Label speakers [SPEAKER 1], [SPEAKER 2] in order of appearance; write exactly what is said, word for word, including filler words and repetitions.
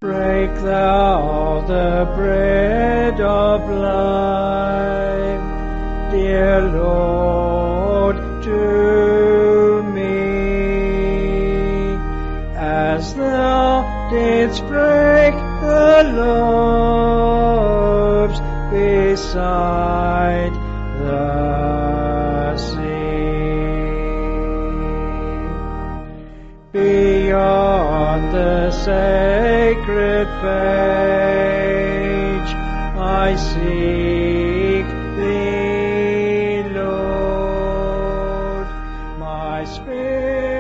[SPEAKER 1] Break thou the bread of life, dear Lord, to me, as thou didst break the loaves beside the sea. Beyond the sacred page, I seek thee, Lord, my spirit